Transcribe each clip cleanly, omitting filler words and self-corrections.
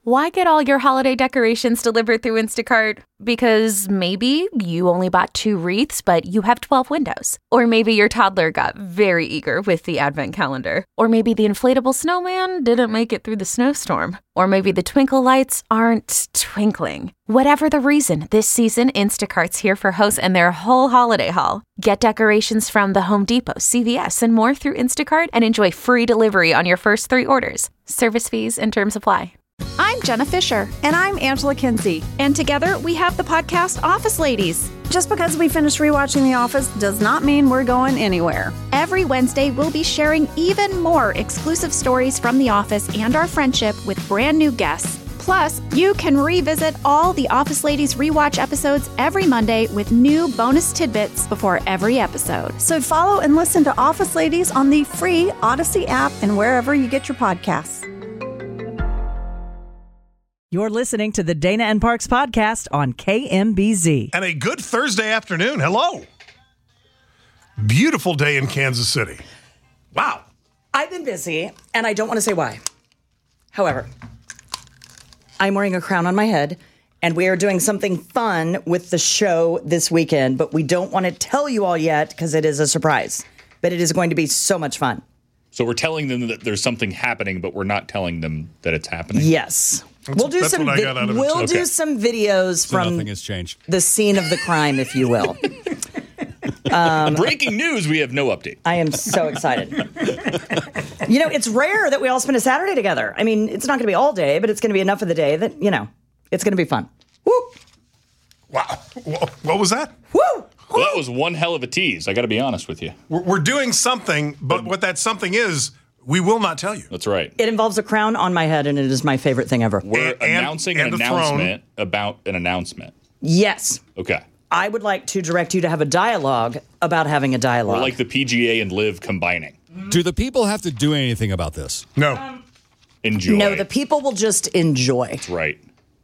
Why get all your holiday decorations delivered through Instacart? Because maybe you only bought 2 wreaths, but you have 12 windows. Or maybe your toddler got very eager with the advent calendar. Or maybe the inflatable snowman didn't make it through the snowstorm. Or maybe the twinkle lights aren't twinkling. Whatever the reason, this season, Instacart's here for hosts and their whole holiday haul. Get decorations from the Home Depot, CVS, and more through Instacart and enjoy free delivery on your first 3 orders. Service fees and terms apply. I'm Jenna Fisher. And I'm Angela Kinsey. And together we have the podcast Office Ladies. Just because we finished rewatching The Office does not mean we're going anywhere. Every Wednesday, we'll be sharing even more exclusive stories from The Office and our friendship with brand new guests. Plus, you can revisit all the Office Ladies rewatch episodes every Monday with new bonus tidbits before every episode. So follow and listen to Office Ladies on the free Odyssey app and wherever you get your podcasts. You're listening to the Dana and Parks podcast on KMBZ. And a good Thursday afternoon. Hello. Beautiful day in Kansas City. Wow. I've been busy, and I don't want to say why. However, I'm wearing a crown on my head, and we are doing something fun with the show this weekend, but we don't want to tell you all yet because it is a surprise. But it is going to be so much fun. So we're telling them that there's something happening, but we're not telling them that it's happening? Yes. We'll do some videos from nothing has changed. The scene of the crime, if you will. Breaking news, we have no update. I am so excited. You know, it's rare that we all spend a Saturday together. I mean, it's not going to be all day, but it's going to be enough of the day that, you know, it's going to be fun. Woo! Wow. What was that? Woo! Well, that was one hell of a tease. I got to be honest with you. We're doing something, but what that something is, we will not tell you. That's right. It involves a crown on my head, and it is my favorite thing ever. We're announcing an announcement about an announcement. Yes. Okay. I would like to direct you to have a dialogue about having a dialogue. We're like the PGA and LIV combining. Do the people have to do anything about this? No. Enjoy. No, the people will just enjoy. That's right.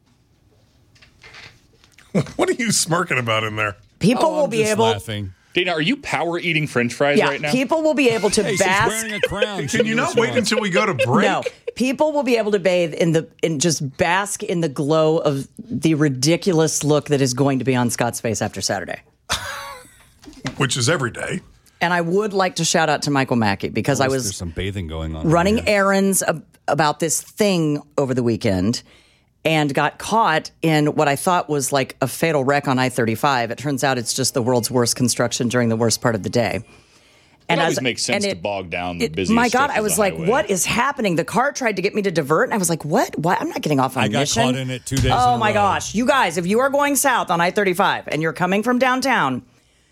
What are you smirking about in there? People will be able. Laughing. Dana, are you power eating French fries right now? People will be able to Hey, bask. she's wearing a crown. Can you not wait until we go to break? No, people will be able to bathe in just bask in the glow of the ridiculous look that is going to be on Scott's face after Saturday. Which is every day. And I would like to shout out to Michael Mackey because I was There's some bathing going on. running errands about this thing over the weekend and got caught in what I thought was like a fatal wreck on I-35. It turns out it's just the world's worst construction during the worst part of the day. And it always makes sense to bog down the busiest My God, stretches I was of like, highway. what is happening? The car tried to get me to divert, and I was like, what? I'm not getting off on I got mission. caught in it 2 days in Oh, a my row. gosh. You guys, if you are going south on I-35 and you're coming from downtown,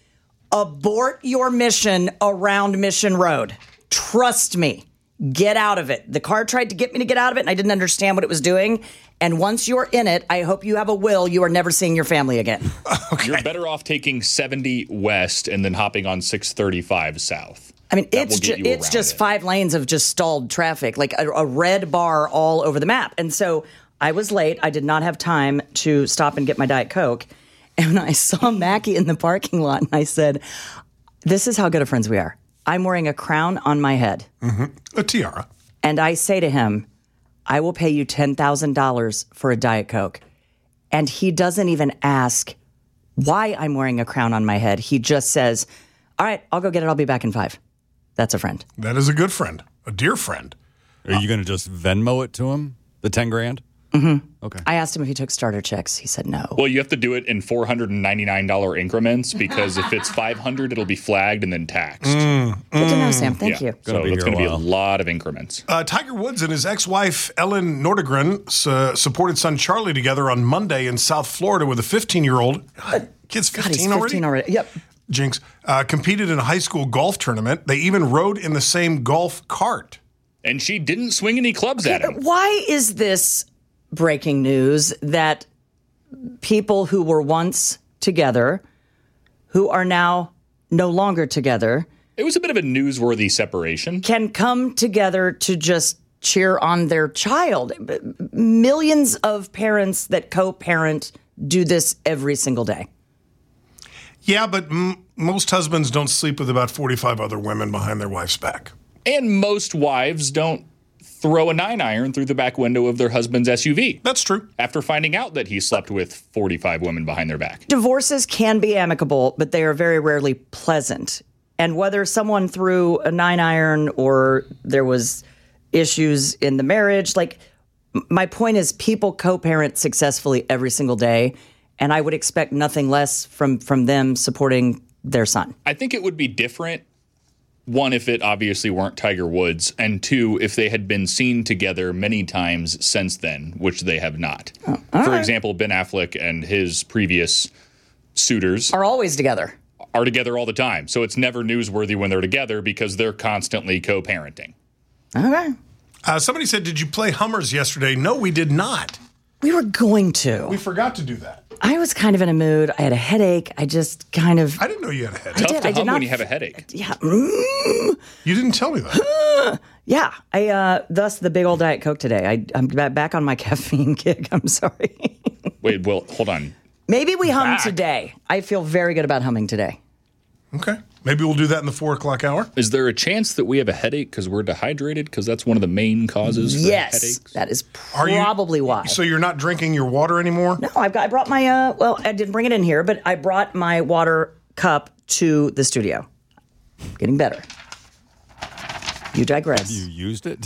abort your mission around Mission Road. Trust me. Get out of it. The car tried to get me to get out of it, and I didn't understand what it was doing. And once you're in it, I hope you have a will. You are never seeing your family again. You're better off taking 70 west and then hopping on 635 south. I mean, That will get you it's around just it. 5 lanes of just stalled traffic, like a red bar all over the map. And so I was late. I did not have time to stop and get my Diet Coke. And I saw Mackie in the parking lot, and I said, this is how good of friends we are. I'm wearing a crown on my head. Mm-hmm. A tiara. And I say to him, I will pay you $10,000 for a Diet Coke. And he doesn't even ask why I'm wearing a crown on my head. He just says, all right, I'll go get it. I'll be back in 5. That's a friend. That is a good friend. A dear friend. Are you going to just Venmo it to him? The 10 grand? Mm-hmm. Okay. I asked him if he took starter checks. He said no. Well, you have to do it in $499 increments because if it's $500, it'll be flagged and then taxed. Good to know, Sam. Thank you. So be it's here going to a be a while. lot of increments. Tiger Woods and his ex-wife, Ellen Nordegren, supported son Charlie together on Monday in South Florida with a 15-year-old. Kid's 15, God, he's 15 already. Yep. Jinx. Competed in a high school golf tournament. They even rode in the same golf cart. And she didn't swing any clubs at him. Why is this breaking news that people who were once together, who are now no longer together, It was a bit of a newsworthy separation. can come together to just cheer on their child? Millions of parents that co-parent do this every single day. Yeah, but most husbands don't sleep with about 45 other women behind their wife's back. And most wives don't throw a 9-iron through the back window of their husband's SUV That's true. after finding out that he slept with 45 women behind their back. Divorces can be amicable, but they are very rarely pleasant. And whether someone threw a 9-iron or there was issues in the marriage, like my point is people co-parent successfully every single day, and I would expect nothing less from them supporting their son. I think it would be different. One, if it obviously weren't Tiger Woods, and two, if they had been seen together many times since then, which they have not. For example, Ben Affleck and his previous suitors Are always together. are together all the time. So it's never newsworthy when they're together because they're constantly co-parenting. Okay. Somebody said, did you play Hummers yesterday? No, we did not. We were going to. We forgot to do that. I was kind of in a mood. I had a headache. I just kind of. I didn't know you had a headache. Tough did. to I did hum not when you have a headache. Yeah. You didn't tell me that. Yeah. Thus the big old Diet Coke today. I'm back on my caffeine kick. I'm sorry. Wait, well, hold on. Maybe we hum Back. today. I feel very good about humming today. Okay. Maybe we'll do that in the 4 o'clock hour. Is there a chance that we have a headache because we're dehydrated? Because that's one of the main causes for Yes. headaches. That is Are you- probably why. So you're not drinking your water anymore? No, I brought my, well, I didn't bring it in here, but I brought my water cup to the studio. Getting better. You digress. You used it?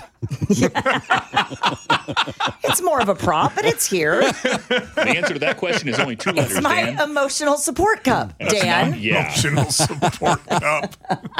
It's more of a prop, but it's here. The answer to that question is only 2 letters, It's my Dan. emotional support cup, Dan. Yeah. Emotional support cup.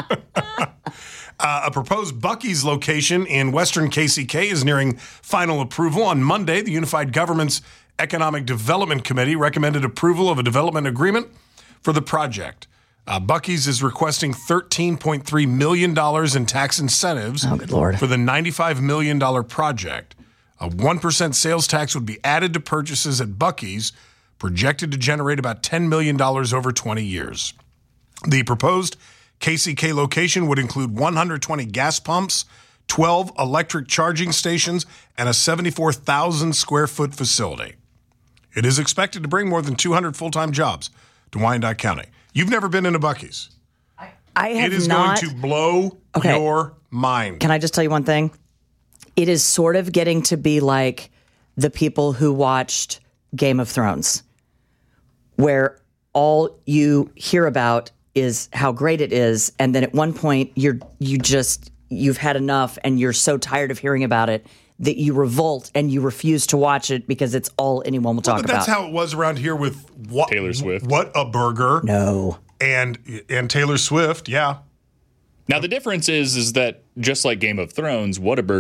A proposed Buc-ee's location in Western KCK is nearing final approval. On Monday, the Unified Government's Economic Development Committee recommended approval of a development agreement for the project. Buc-ee's is requesting $13.3 million in tax incentives Oh, good Lord. for the $95 million project. A 1% sales tax would be added to purchases at Buc-ee's, projected to generate about $10 million over 20 years. The proposed KCK location would include 120 gas pumps, 12 electric charging stations, and a 74,000 square foot facility. It is expected to bring more than 200 full-time jobs to Wyandotte County. You've never been in a Buc-ee's. I have It is not. going to blow Okay. your mind. Can I just tell you one thing? It is sort of getting to be like the people who watched Game of Thrones, where all you hear about is how great it is, and then at one point you've had enough, and you're so tired of hearing about it that you revolt and you refuse to watch it because it's all anyone will talk But that's about. how it was around here with what, Taylor Swift. What a Burger. No. And Taylor Swift, yeah. Now, the difference is that just like Game of Thrones,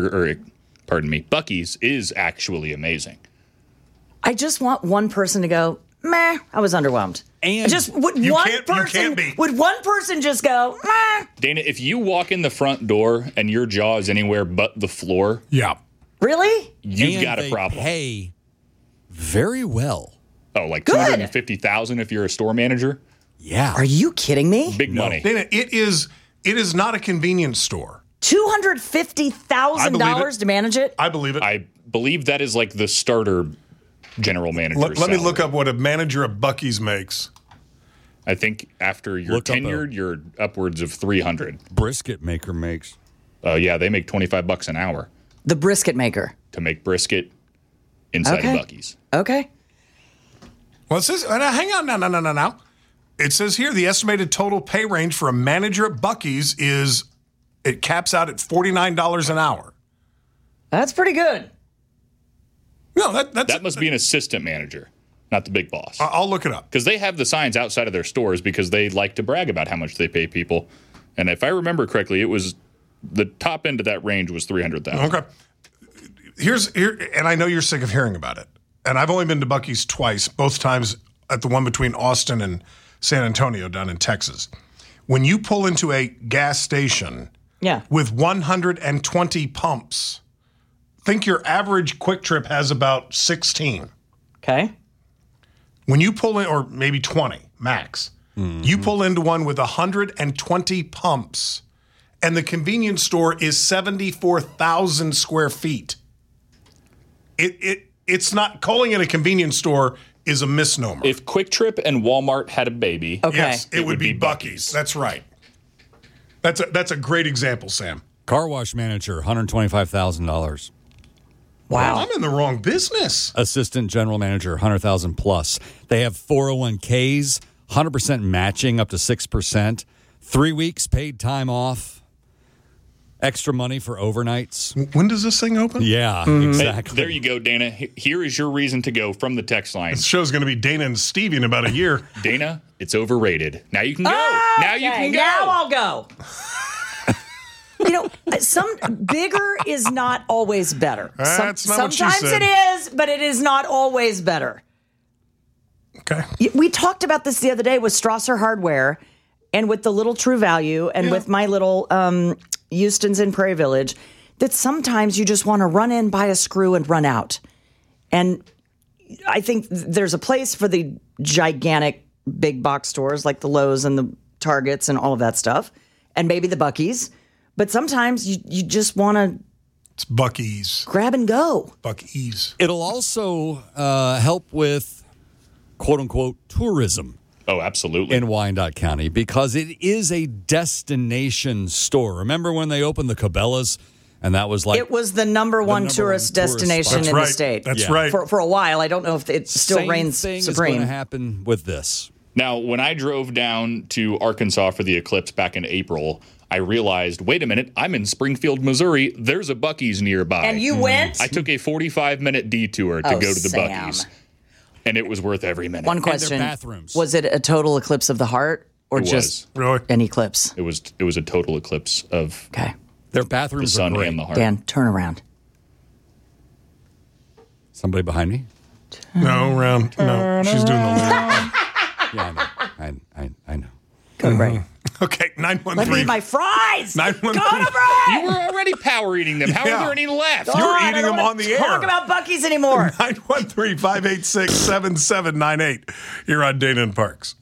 Buc-ee's is actually amazing. I just want one person to go, meh, I was underwhelmed. And You can't be. Would one person just go, meh? Dana, if you walk in the front door and your jaw is anywhere but the floor, Yeah. Really? you've and got a they problem. Pay very well. Oh, like Good. $250,000 if you're a store manager? Yeah. Are you kidding me? Big money. Dana, it is not a convenience store. $250,000 to manage it? I believe it. I believe that is like the starter general manager. Let me salary. look up what a manager at Buc-ee's makes. I think after you're Look up tenured, you're upwards of 300. Brisket maker makes. Yeah, they make $25 an hour The brisket maker. to make brisket inside Okay. of Buc-ee's. Okay. Well, it says, hang on, now. It says here the estimated total pay range for a manager at Buc-ee's it caps out at $49 an hour. That's pretty good. No, that's That must be an assistant manager, not the big boss. I'll look it up. Because they have the signs outside of their stores because they like to brag about how much they pay people. And if I remember correctly, it was the top end of that range was $300,000. Okay. Here, and I know you're sick of hearing about it. And I've only been to Buc-ee's twice, both times at the one between Austin and San Antonio down in Texas. When you pull into a gas station Yeah. with 120 pumps, think your average Quick Trip has about 16. Okay. When you pull in, or maybe 20 max, you pull into one with 120 pumps, and the convenience store is 74,000 square feet. It's not, calling it a convenience store is a misnomer. If Quick Trip and Walmart had a baby, Okay. Yes, it would be Buc-ee's. That's right. That's a great example, Sam. Car wash manager, $125,000. Wow. I'm in the wrong business. Assistant general manager, $100,000 plus. They have 401ks, 100% matching up to 6%, 3 weeks paid time off, extra money for overnights. When does this thing open? Yeah, Hey, exactly. there you go, Dana. Here is your reason to go from the text line. This show's going to be Dana and Stevie in about a year. Dana, it's overrated. Now you can go. Now you can go. Now I'll go. Some bigger is not always better. That's not what she sometimes said. it is, but it is not always better. Okay. We talked about this the other day with Strasser Hardware and with the little True Value and with my little Houston's in Prairie Village, that sometimes you just want to run in, buy a screw, and run out. And I think there's a place for the gigantic big box stores like the Lowe's and the Targets and all of that stuff, and maybe the Buc-ee's. But sometimes you just want to It's Buc-ee's. grab and go. Buc-ee's. It'll also help with, quote unquote, tourism Oh, absolutely. in Wyandotte County because it is a destination store. Remember when they opened the Cabela's and that was like It was the number one number tourist one tourist destination spot. That's in right. the state. That's Yeah. right. For a while. I don't know if it still same reigns thing is going supreme. to happen with this. Now, when I drove down to Arkansas for the eclipse back in April, I realized, wait a minute, I'm in Springfield, Missouri. There's a Buc-ee's nearby. And you went? I took a 45-minute detour to go to the Sam. Buc-ee's. And it was worth every minute. One And their question. bathrooms. Was it a total eclipse of the heart or It just Really? an eclipse? It was a total eclipse of Okay. Their the bathrooms are sun great. and the heart. Dan, turn around. Somebody behind me? No, round. No, she's doing the lyric. Yeah, I know. Go to break. Okay, Let me 913. eat my fries. 913. Go to break. You were already power eating them. How Yeah. are there any left? You're God, I eating don't them wanna on the air. Talk about Buc-ee's anymore. 913-586-7798. You're on Dana and Parks.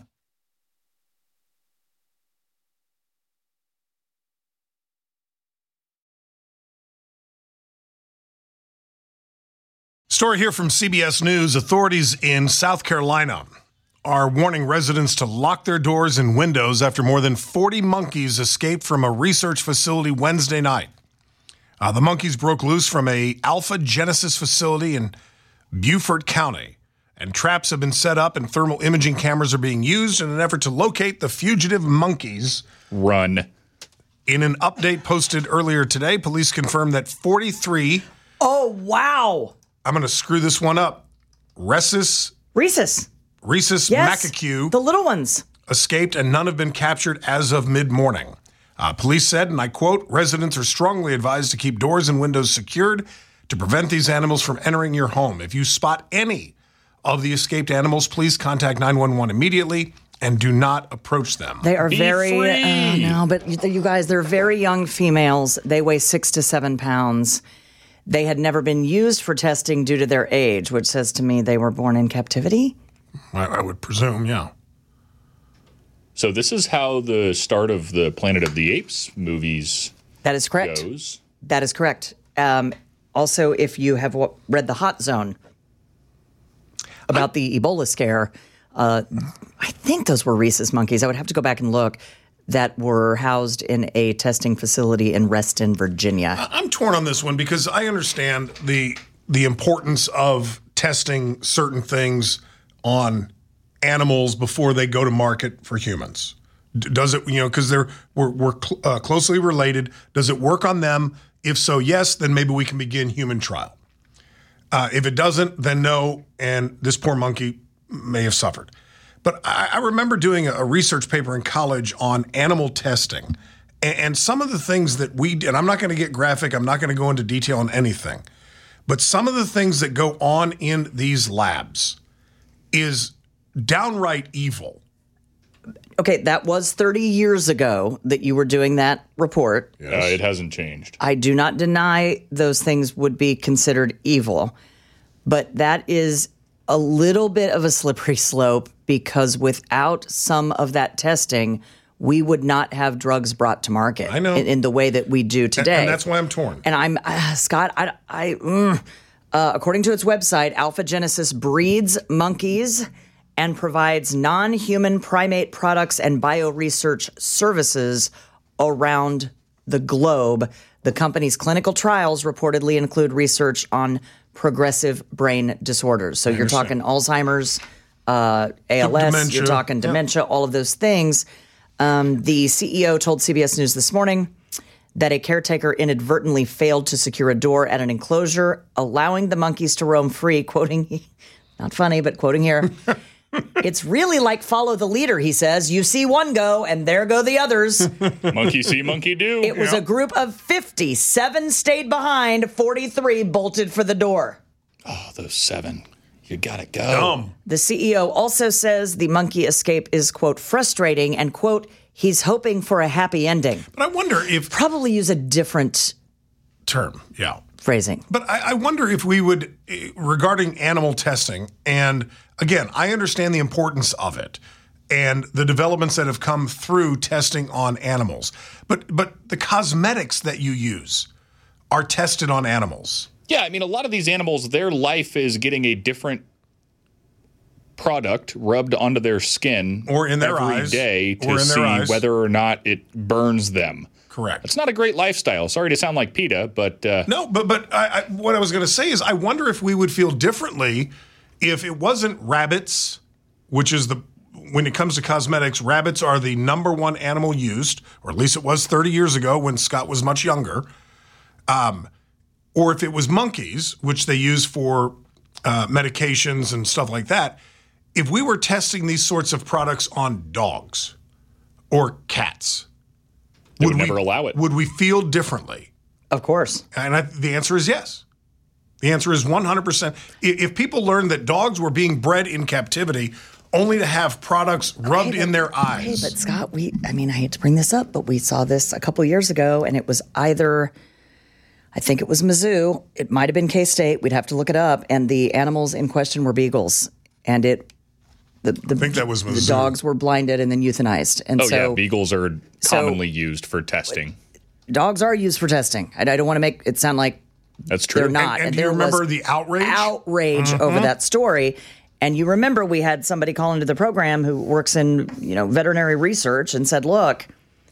Story here from CBS News. Authorities in South Carolina are warning residents to lock their doors and windows after more than 40 monkeys escaped from a research facility Wednesday night. The monkeys broke loose from a Alpha Genesis facility in Beaufort County, and traps have been set up and thermal imaging cameras are being used in an effort to locate the fugitive monkeys. Run. In an update posted earlier today, police confirmed that 43, Oh, wow. I'm going to screw this one up, Rhesus Rhesus. Yes. macaque The little ones. escaped and none have been captured as of mid-morning. Police said, and I quote, residents are strongly advised to keep doors and windows secured to prevent these animals from entering your home. If you spot any of the escaped animals, please contact 911 immediately and do not approach them. They are Be very, free. no, but you guys, they're very young females. They weigh 6 to 7 pounds. They had never been used for testing due to their age, which says to me they were born in captivity. I would presume, yeah. So this is how the start of the Planet of the Apes movies That is correct. goes. That is correct. Also, if you have read The Hot Zone about the Ebola scare, I think those were rhesus monkeys. I would have to go back and look. That were housed in a testing facility in Reston, Virginia. I'm torn on this one because I understand the importance of testing certain things on animals before they go to market for humans. Does it, because we're closely related. Does it work on them? If so, yes, then maybe we can begin human trial. If it doesn't, then no, and this poor monkey may have suffered. But I remember doing a research paper in college on animal testing. And some of the things that we did, and I'm not going to get graphic, I'm not going to go into detail on anything, but some of the things that go on in these labs is downright evil. Okay, that was 30 years ago that you were doing that report. It hasn't changed. I do not deny those things would be considered evil, but that is a little bit of a slippery slope because without some of that testing, we would not have drugs brought to market I know. in the way that we do today. And that's why I'm torn. And I'm, Scott, according to its website, Alpha Genesis breeds monkeys and provides non-human primate products and bioresearch services around the globe. The company's clinical trials reportedly include research on progressive brain disorders. So you're talking Alzheimer's, ALS, dementia. you're talking dementia, all of those things. The CEO told CBS News this morning that a caretaker inadvertently failed to secure a door at an enclosure, allowing the monkeys to roam free, quoting, not funny, but quoting here, "It's really like follow the leader," he says. "You see one go, and there go the others." Monkey see, monkey do. It was a group of 50. 7 stayed behind, 43 bolted for the door. Oh, those 7. You gotta go. Dumb. The CEO also says the monkey escape is, quote, frustrating, and, quote, he's hoping for a happy ending. But I wonder if Probably use a different term, yeah. phrasing. But I wonder if we would, regarding animal testing, and again, I understand the importance of it and the developments that have come through testing on animals. But the cosmetics that you use are tested on animals. Yeah, I mean, a lot of these animals, their life is getting a different product rubbed onto their skin Or in their every eyes. day Or to in their see eyes. whether or not it burns them. Correct. It's not a great lifestyle. Sorry to sound like PETA, but No, but what I was going to say is I wonder if we would feel differently if it wasn't rabbits, which is when it comes to cosmetics, rabbits are the number one animal used, or at least it was 30 years ago when Scott was much younger. Or if it was monkeys, which they use for medications and stuff like that. If we were testing these sorts of products on dogs or cats, they would never allow it. Would we feel differently? Of course. And the answer is yes. The answer is 100%. If people learned that dogs were being bred in captivity only to have products rubbed in their eyes. But Scott, I hate to bring this up, but we saw this a couple years ago, and it was either, I think it was Mizzou, it might have been K-State, we'd have to look it up, and the animals in question were beagles. And I think that was the Mizzou. dogs were blinded and then euthanized. And beagles are commonly used for testing. Dogs are used for testing. I don't want to make it sound like That's true. they're not. And do you remember the outrage? Outrage over that story. And you remember we had somebody call into the program who works in, veterinary research and said, look,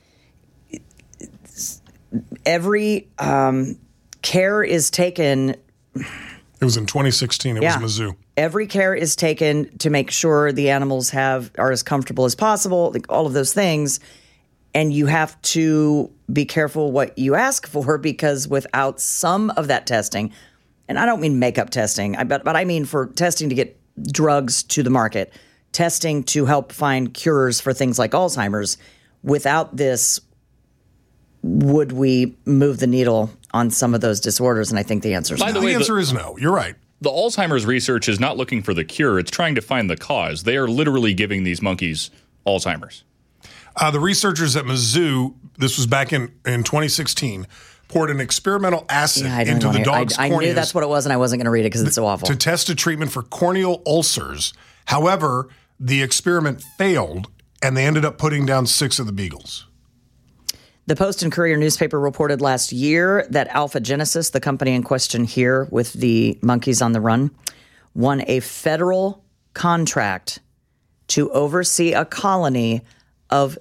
every care is taken. It was in 2016. It was Mizzou. Every care is taken to make sure the animals are as comfortable as possible, all of those things. And you have to be careful what you ask for, because without some of that testing, and I don't mean makeup testing, but I mean for testing to get drugs to the market, testing to help find cures for things like Alzheimer's, without this, would we move the needle on some of those disorders? And I think the answer is no. The answer is no. You're right. The Alzheimer's research is not looking for the cure. It's trying to find the cause. They are literally giving these monkeys Alzheimer's. The researchers at Mizzou, this was back in 2016, poured an experimental acid into the dog's corneas. I knew that's what it was, and I wasn't going to read it because it's so awful. To test a treatment for corneal ulcers. However, the experiment failed, and they ended up putting down 6 of the beagles. The Post and Courier newspaper reported last year that Alpha Genesis, the company in question here with the monkeys on the run, won a federal contract to oversee a colony of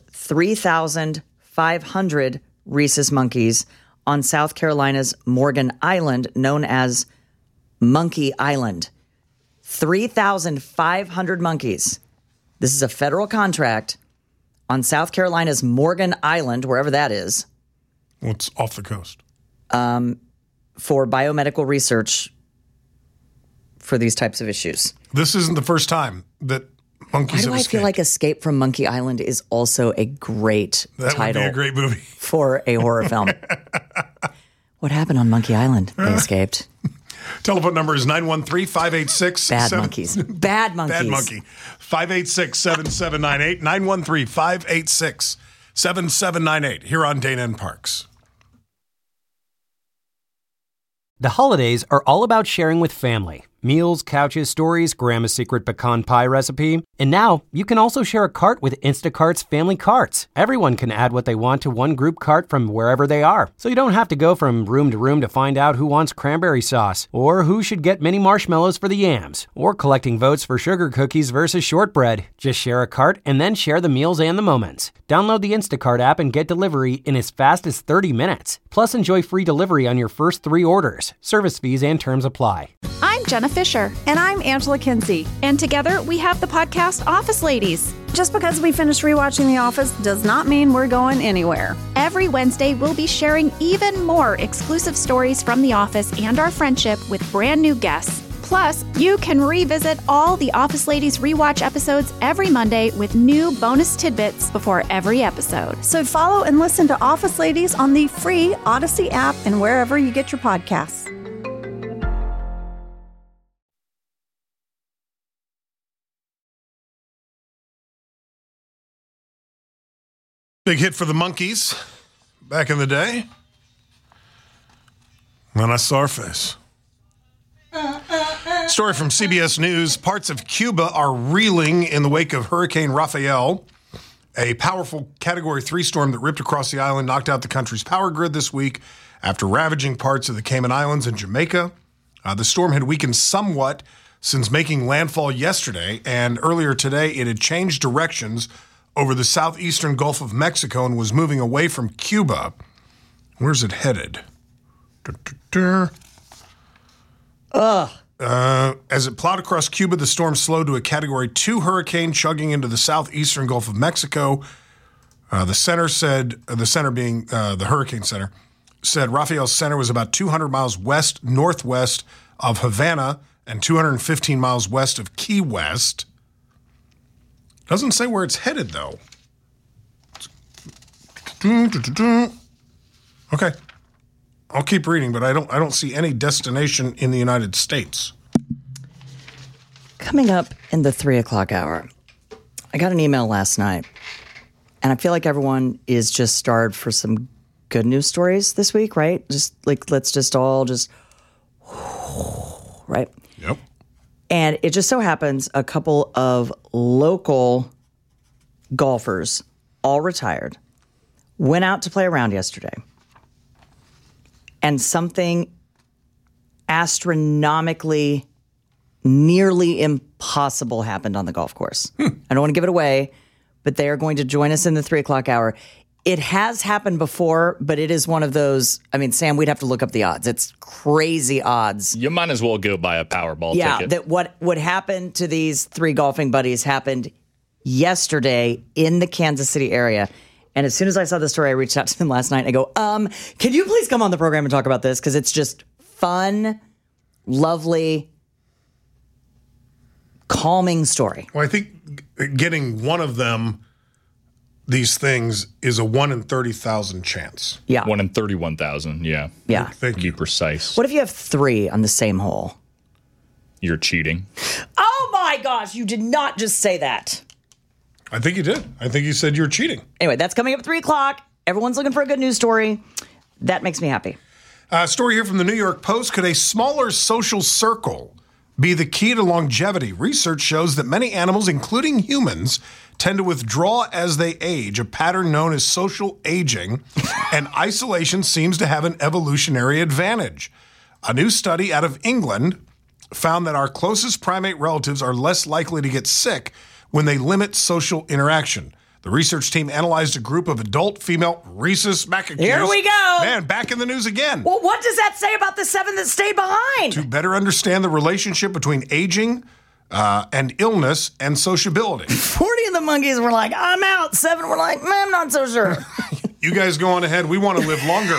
3,500 rhesus monkeys on South Carolina's Morgan Island, known as Monkey Island. 3,500 monkeys. This is a federal contract on South Carolina's Morgan Island, wherever that is. Well, it's off the coast. For biomedical research for these types of issues. This isn't the first time that monkeys have Why do I escaped. feel like Escape from Monkey Island is also a great That title would be a great movie. for a horror film? What happened on Monkey Island? They escaped. Telephone number is 913-586. Bad monkeys. Bad monkeys. Bad monkey. 586-7798. 913-586-7798. Here on Dana and Parks. The holidays are all about sharing with family, Meals, couches, stories, Grandma's secret pecan pie recipe. And now, you can also share a cart with Instacart's family carts. Everyone can add what they want to one group cart from wherever they are. So you don't have to go from room to find out who wants cranberry sauce, or who should get mini marshmallows for the yams, or collecting votes for sugar cookies versus shortbread. Just share a cart and then share the meals and the moments. Download the Instacart app and get delivery in as fast as 30 minutes. Plus, enjoy free delivery on your first 3 orders. Service fees and terms apply. I'm Jenna Fisher. And I'm Angela Kinsey. And together we have the podcast Office Ladies. Just because we finished rewatching The Office does not mean we're going anywhere. Every Wednesday, we'll be sharing even more exclusive stories from The Office and our friendship with brand new guests. Plus, you can revisit all the Office Ladies rewatch episodes every Monday with new bonus tidbits before every episode. So follow and listen to Office Ladies on the free Odyssey app and wherever you get your podcasts. Big hit for the Monkees back in the day. When I saw her face. Story from CBS News. Parts of Cuba are reeling in the wake of Hurricane Rafael. A powerful Category 3 storm that ripped across the island knocked out the country's power grid this week after ravaging parts of the Cayman Islands and Jamaica. The storm had weakened somewhat since making landfall yesterday, and earlier today it had changed directions over the southeastern Gulf of Mexico and was moving away from Cuba. Where's it headed? As it plowed across Cuba, the storm slowed to a Category 2 hurricane chugging into the southeastern Gulf of Mexico. The center being the Hurricane Center, said Rafael's center was about 200 miles northwest of Havana and 215 miles west of Key West. Doesn't say where it's headed, though. Okay. I'll keep reading, but I don't see any destination in the United States. Coming up in the 3 o'clock hour, I got an email last night, and I feel like everyone is just starved for some good news stories this week, right? Just like, let's just all just, right? Yep. And it just so happens a couple of local golfers, all retired, went out to play around yesterday. And something astronomically, nearly impossible happened on the golf course. I don't want to give it away, but they are going to join us in the 3 o'clock hour. It has happened before, but it is one of those. I mean, Sam, we'd have to look up the odds. It's crazy odds. You might as well go buy a Powerball ticket. Yeah, that what happened to these 3 golfing buddies happened yesterday in the Kansas City area. And as soon as I saw the story, I reached out to them last night and I go, can you please come on the program and talk about this? Because it's just fun, lovely, calming story. Well, I think getting one of them these things is a 1 in 30,000 chance. Yeah. 1 in 31,000, yeah. Yeah. Thank To you. be precise. What if you have 3 on the same hole? You're cheating. Oh my gosh, you did not just say that. I think you did. I think you said you were cheating. Anyway, that's coming up at 3 o'clock. Everyone's looking for a good news story. That makes me happy. Story here from the New York Post. Could a smaller social circle be the key to longevity? Research shows that many animals, including humans, tend to withdraw as they age, a pattern known as social aging, and isolation seems to have an evolutionary advantage. A new study out of England found that our closest primate relatives are less likely to get sick when they limit social interaction. The research team analyzed a group of adult female rhesus macaques. Here we go. Man, back in the news again. Well, what does that say about the 7 that stayed behind? To better understand the relationship between aging and illness and sociability. 40 of the monkeys were like, I'm out. 7 were like, I'm not so sure. You guys go on ahead. We want to live longer.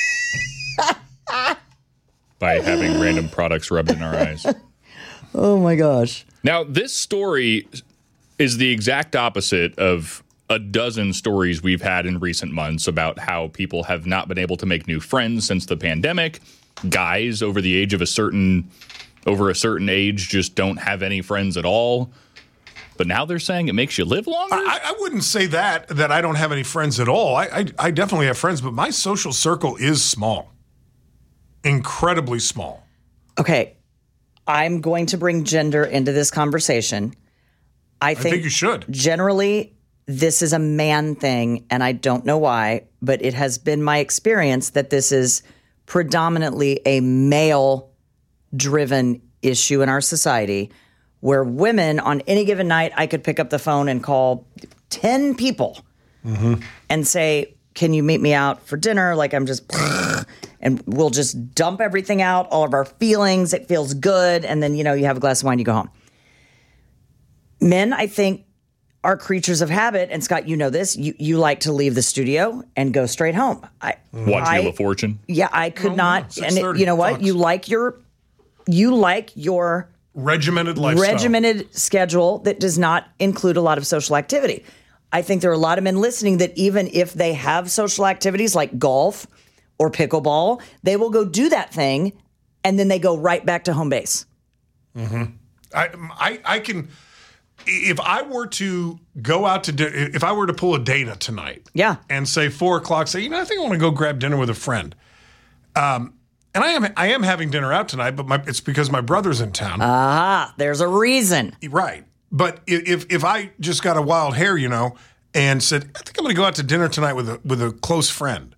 By having random products rubbed in our eyes. Oh my gosh. Now, this story is the exact opposite of a dozen stories we've had in recent months about how people have not been able to make new friends since the pandemic. Guys over the age of a certain age just don't have any friends at all. But now they're saying it makes you live longer? I wouldn't say that I don't have any friends at all. I definitely have friends, but my social circle is small. Incredibly small. Okay. I'm going to bring gender into this conversation. I think you should. Generally, this is a man thing, and I don't know why, but it has been my experience that this is predominantly a male-driven issue in our society, where women, on any given night, I could pick up the phone and call 10 people and say, can you meet me out for dinner? Like, I'm just... And we'll just dump everything out, all of our feelings. It feels good. And then, you have a glass of wine, you go home. Men, I think, are creatures of habit. And Scott, you know this. You like to leave the studio and go straight home. Watch Wheel of Fortune. Yeah, I could not. And you know what? Fox. You like your regimented lifestyle. Regimented schedule that does not include a lot of social activity. I think there are a lot of men listening that even if they have social activities like golf or pickleball, they will go do that thing, and then they go right back to home base. I can, if I were to go out to dinner, if I were to pull a Dana tonight, and say 4 o'clock, say, I think I want to go grab dinner with a friend. And I am having dinner out tonight, but it's because my brother's in town. There's a reason. Right. But if I just got a wild hair, and said, I think I'm going to go out to dinner tonight with a close friend,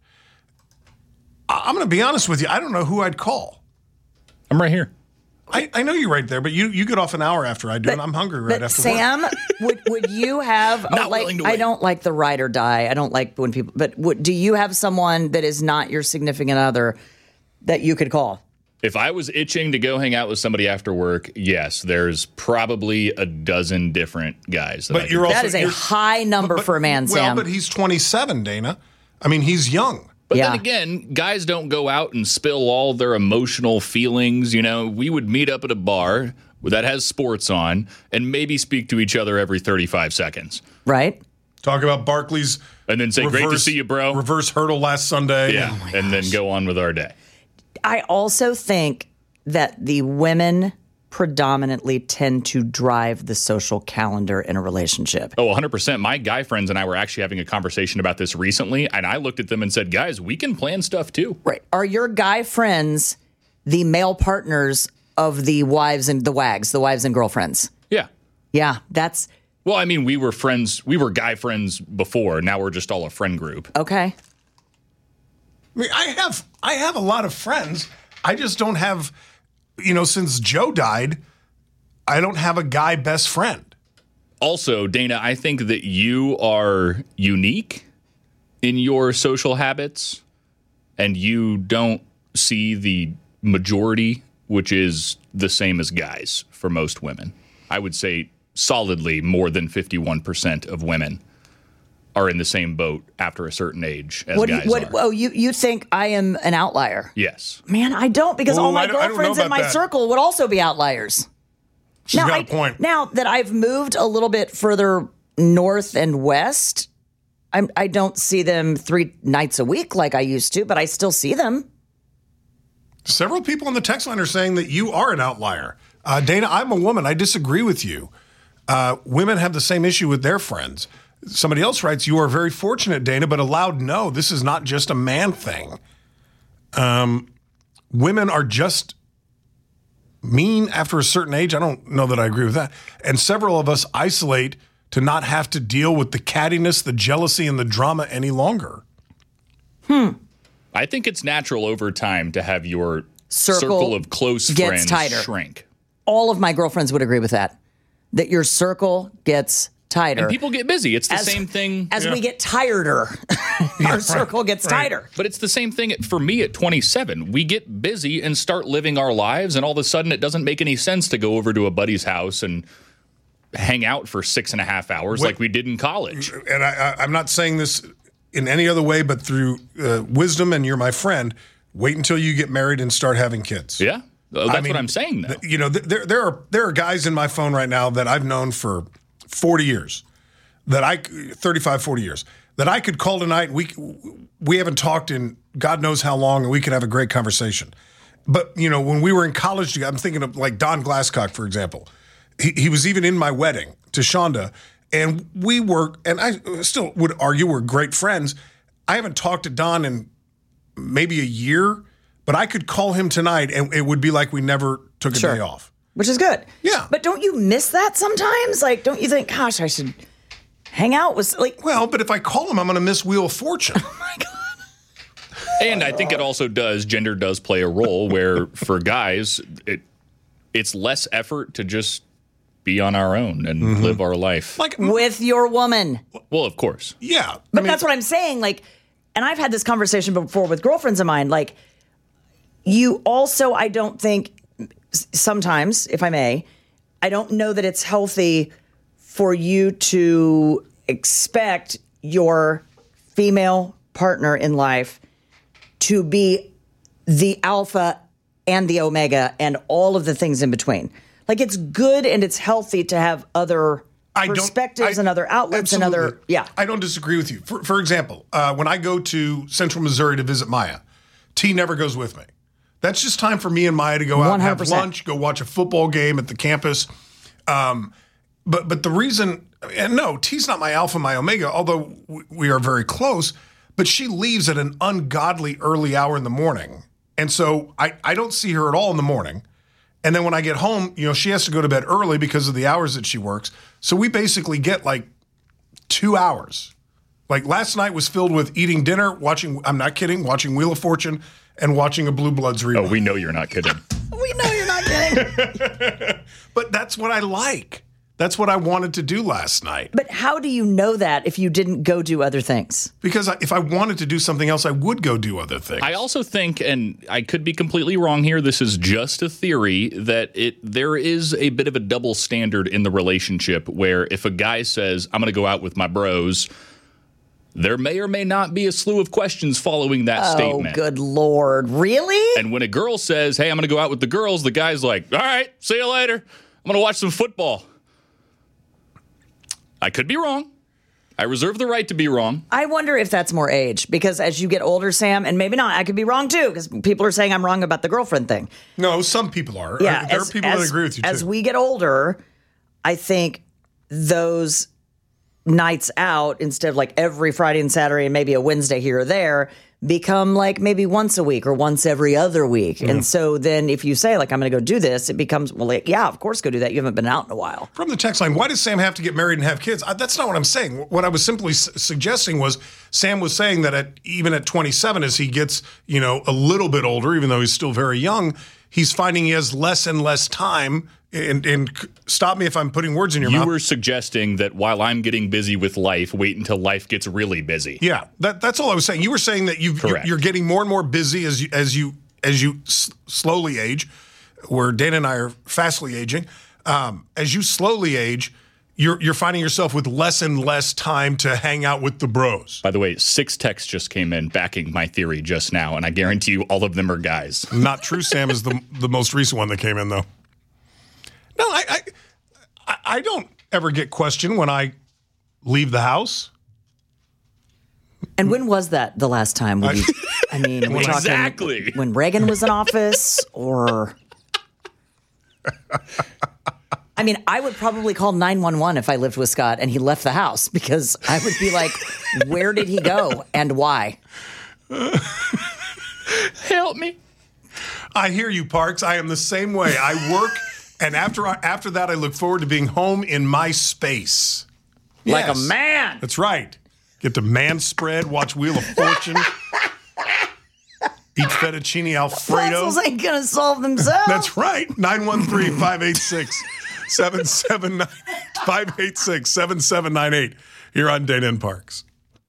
I'm going to be honest with you. I don't know who I'd call. I'm right here. I know you're right there, but you get off an hour after I do, and I'm hungry right after Sam, work. would you have... I don't like the ride or die. I don't like when people... But do you have someone that is not your significant other that you could call? If I was itching to go hang out with somebody after work, yes, there's probably a dozen different guys. That is a high number for a man, Sam. Well, but he's 27, Dana. I mean, he's young. But then again, guys don't go out and spill all their emotional feelings. We would meet up at a bar that has sports on and maybe speak to each other every 35 seconds. Right. Talk about Barkley's. And then say, great to see you, bro. Reverse hurdle last Sunday. Yeah. And then go on with our day. I also think that the women predominantly tend to drive the social calendar in a relationship. Oh, 100%. My guy friends and I were actually having a conversation about this recently, and I looked at them and said, guys, we can plan stuff too. Right. Are your guy friends the male partners of the wives and the wags, the wives and girlfriends? Yeah. Yeah, that's... Well, I mean, we were guy friends before. Now we're just all a friend group. Okay. I mean, I have a lot of friends. I just don't have... since Joe died, I don't have a guy best friend. Also, Dana, I think that you are unique in your social habits, and you don't see the majority, which is the same as guys for most women. I would say solidly more than 51% of women are in the same boat after a certain age as guys are. Oh, you think I am an outlier? Yes. Man, I don't, because all my I don't girlfriends know in my about that. circle would also be outliers. She's got a point. Now that I've moved a little bit further north and west, I don't see them 3 nights a week like I used to, but I still see them. Several people on the text line are saying that you are an outlier. Dana, I'm a woman. I disagree with you. Women have the same issue with their friends. Somebody else writes, you are very fortunate, Dana, but a loud no. This is not just a man thing. Women are just mean after a certain age. I don't know that I agree with that. And several of us isolate to not have to deal with the cattiness, the jealousy, and the drama any longer. I think it's natural over time to have your circle of close friends shrink. All of my girlfriends would agree with that your circle gets tighter. And people get busy. It's the same thing. As we get tireder, our circle gets tighter. But it's the same thing for me at 27. We get busy and start living our lives, and all of a sudden it doesn't make any sense to go over to a buddy's house and hang out for 6.5 hours like we did in college. And I'm not saying this in any other way, but through wisdom, and you're my friend, wait until you get married and start having kids. Yeah. That's what I'm saying, though. There are guys in my phone right now that I've known for 40 years, 35, 40 years, that I could call tonight. We haven't talked in God knows how long, and we could have a great conversation. But, when we were in college together, I'm thinking of like Don Glasscock, for example. He was even in my wedding to Shonda, and we were, and I still would argue we're great friends. I haven't talked to Don in maybe a year, but I could call him tonight, and it would be like we never took a day off. which is good. Yeah. But don't you miss that sometimes? Like, don't you think, gosh, I should hang out with, like... Well, but if I call him, I'm going to miss Wheel of Fortune. Oh, my God. And I think it also gender does play a role where for guys, it's less effort to just be on our own and live our life. Like With your woman. Well, of course. Yeah. But that's what I'm saying. Like, and I've had this conversation before with girlfriends of mine. Like, you also, I don't think, sometimes, if I may, I don't know that it's healthy for you to expect your female partner in life to be the alpha and the omega and all of the things in between. Like, it's good and it's healthy to have other perspectives and other outlets and other, I don't disagree with you. For example, when I go to Central Missouri to visit Maya, T never goes with me. That's just time for me and Maya to go out and have 100%. lunch, go watch a football game at the campus. But the reason, and no, T's not my alpha, my omega, although we are very close, but she leaves at an ungodly early hour in the morning. And so I don't see her at all in the morning. And then when I get home, she has to go to bed early because of the hours that she works. So we basically get like 2 hours. Like last night was filled with eating dinner, I'm not kidding, watching Wheel of Fortune and watching a Blue Bloods rerun. Oh, we know you're not kidding. We know you're not kidding. But that's what I like. That's what I wanted to do last night. But how do you know that if you didn't go do other things? Because if I wanted to do something else, I would go do other things. I also think, and I could be completely wrong here, this is just a theory, that there is a bit of a double standard in the relationship where if a guy says, I'm going to go out with my bros, there may or may not be a slew of questions following that statement. Oh, good Lord. Really? And when a girl says, hey, I'm going to go out with the girls, the guy's like, all right, see you later. I'm going to watch some football. I could be wrong. I reserve the right to be wrong. I wonder if that's more age, because as you get older, Sam, and maybe not, I could be wrong too, because people are saying I'm wrong about the girlfriend thing. No, some people are. Yeah, there are people that agree with you too. As we get older, I think those nights out, instead of like every Friday and Saturday and maybe a Wednesday here or there, become like maybe once a week or once every other week. And so then if you say like, I'm going to go do this, it becomes, well, like, yeah, of course go do that. You haven't been out in a while. From the text line, why does Sam have to get married and have kids? That's not what I'm saying. What I was simply suggesting was Sam was saying that even at 27, as he gets, a little bit older, even though he's still very young, he's finding he has less and less time. And stop me if I'm putting words in your mouth. You were suggesting that while I'm getting busy with life, wait until life gets really busy. Yeah, that's all I was saying. You were saying that you're getting more and more busy as you slowly age, where Dana and I are fastly aging. As you slowly age, you're finding yourself with less and less time to hang out with the bros. By the way, 6 texts just came in backing my theory just now, and I guarantee you all of them are guys. Not true. Sam is the most recent one that came in, though. No, I don't ever get questioned when I leave the house. And when was that the last time? We're Exactly. talking when Reagan was in office, or I would probably call 911 if I lived with Scott and he left the house, because I would be like, where did he go and why? Help me. I hear you, Parks. I am the same way. I work. And after that, I look forward to being home in my space. Like Yes. a man. That's right. Get to man spread, watch Wheel of Fortune, eat fettuccine Alfredo. Puzzles ain't going to solve themselves. That's right. 586-7798 here on Dana and Parks.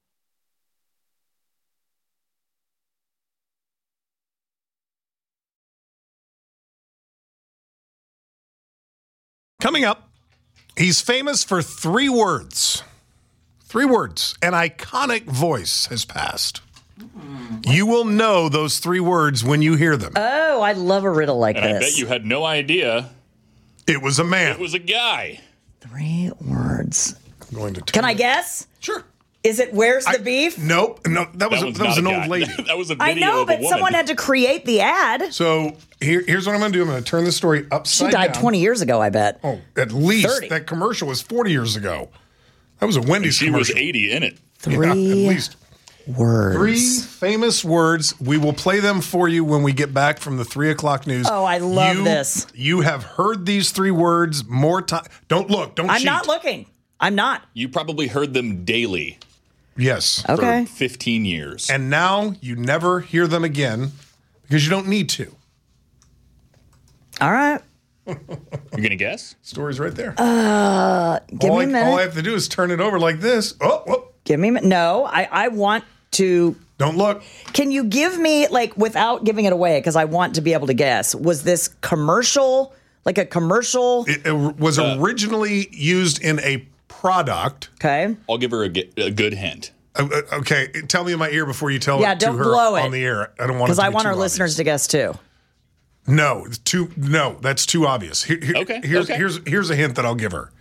Coming up, he's famous for 3 words. 3 words. An iconic voice has passed. You will know those 3 words when you hear them. Oh, I love a riddle like And this. I bet you had no idea It was a man. it was a guy. 3 words. I'm going to Can I guess? Sure. Is it Where's the Beef? Nope. No, that was not an a old guy. lady. That was a video I know, of a but woman. someone had to create the ad. So here's what I'm going to do. I'm going to turn the story She upside died down. 20 years ago, I bet. Oh, at least 30. that commercial was 40 years ago. That was a Wendy's She commercial. was 80 in it. Yeah, at 3 least. words. 3 famous words. We will play them for you when we get back from the 3 o'clock news. Oh, I love this. You have heard these 3 words more time. Don't look. Don't cheat. I'm not looking. I'm not. You probably heard them daily Yes. Okay. for 15 years. And now you never hear them again because you don't need to. All right. You're going to guess? Story's right there. Give me a minute. All I have to do is turn it over like this. Oh. Give me a minute. No, I want to. Don't look. Can you give me, like, without giving it away, because I want to be able to guess, was this commercial, like a commercial? It was originally used in a product. Okay. I'll give her a good hint. Okay. Tell me in my ear before you tell Yeah, it to don't her blow it. on the air. I don't want it Because to I be want too our obvious. listeners to guess, too. No, that's too obvious. Okay. Here's a hint that I'll give her.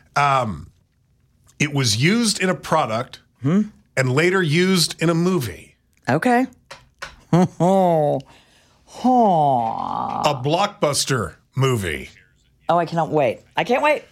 It was used in a product and later used in a movie. Okay. A blockbuster movie. Oh, I cannot wait. I can't wait.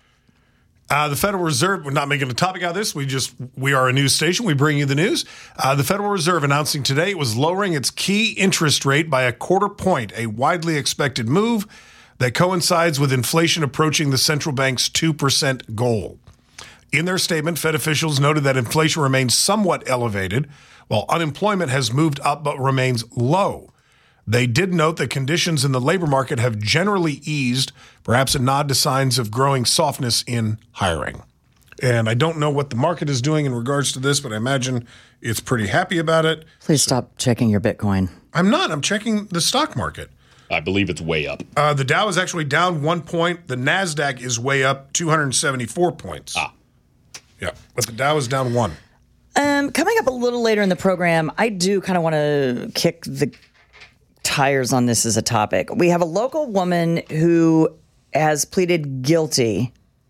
The Federal Reserve, we're not making a topic out of this. We are a news station. We bring you the news. The Federal Reserve announcing today it was lowering its key interest rate by 1/4 point, a widely expected move that coincides with inflation approaching the central bank's 2% goal. In their statement, Fed officials noted that inflation remains somewhat elevated, while unemployment has moved up but remains low. They did note that conditions in the labor market have generally eased, perhaps a nod to signs of growing softness in hiring. And I don't know what the market is doing in regards to this, but I imagine it's pretty happy about it. Please stop checking your Bitcoin. I'm not. I'm checking the stock market. I believe it's way up. The Dow is actually down 1 point. The NASDAQ is way up 274 points. Yeah, but the Dow is down 1. Coming up a little later in the program, I do kind of want to kick the tires on this as a topic. We have a local woman who has pleaded guilty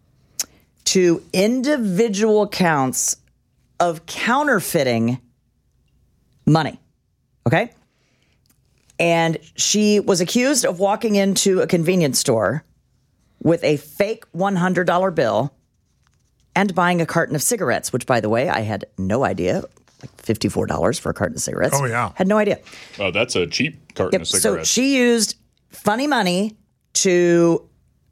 to individual counts of counterfeiting money. Okay? And she was accused of walking into a convenience store with a fake $100 bill and buying a carton of cigarettes, which, by the way, I had no idea. Like $54 for a carton of cigarettes. Oh, yeah. Had no idea. Oh, that's a cheap carton of So cigarettes. she used funny money to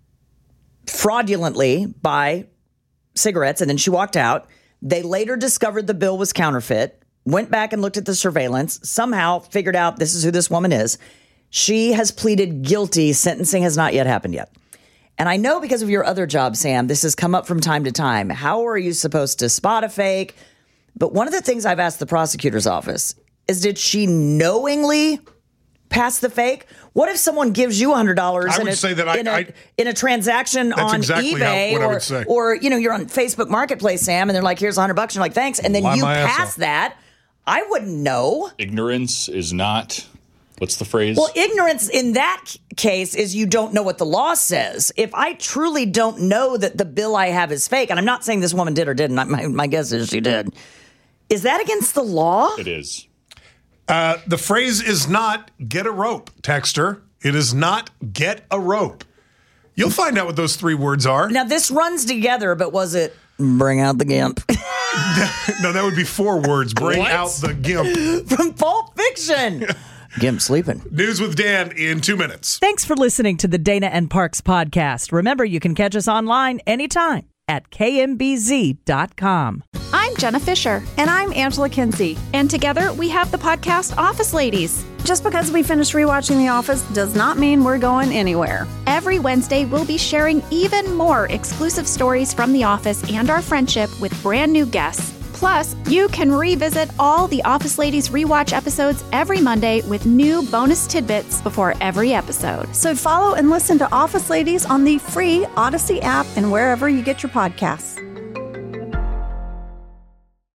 fraudulently buy cigarettes, and then she walked out. They later discovered the bill was counterfeit, went back and looked at the surveillance, somehow figured out this is who this woman is. She has pleaded guilty. Sentencing has not yet happened yet. And I know because of your other job, Sam, this has come up from time to time. How are you supposed to spot a fake? But one of the things I've asked the prosecutor's office is, did she knowingly pass the fake? What if someone gives you $100 I would say that in a transaction on exactly eBay what I would say. or you're on Facebook Marketplace, Sam, and they're like, here's $100, and you're like, thanks, and then Lie you my ass pass off. that? I wouldn't know. Ignorance is not, what's the phrase? Well, ignorance in that case is you don't know what the law says. If I truly don't know that the bill I have is fake, and I'm not saying this woman did or didn't, my guess is she did. Is that against the law? It is. The phrase is not get a rope, texter. It is not get a rope. You'll find out what those 3 words are. Now, this runs together, but was it bring out the gimp? No, that would be 4 words. Bring What? out the gimp. From Pulp Fiction. Gimp sleeping. News with Dan in 2 minutes. Thanks for listening to the Dana and Parks podcast. Remember, you can catch us online anytime at kmbz.com. I'm Jenna Fisher. And I'm Angela Kinsey. And together we have the podcast Office Ladies. Just because we finished rewatching The Office does not mean we're going anywhere. Every Wednesday, we'll be sharing even more exclusive stories from The Office and our friendship with brand new guests. Plus, you can revisit all the Office Ladies rewatch episodes every Monday with new bonus tidbits before every episode. So follow and listen to Office Ladies on the free Odyssey app and wherever you get your podcasts.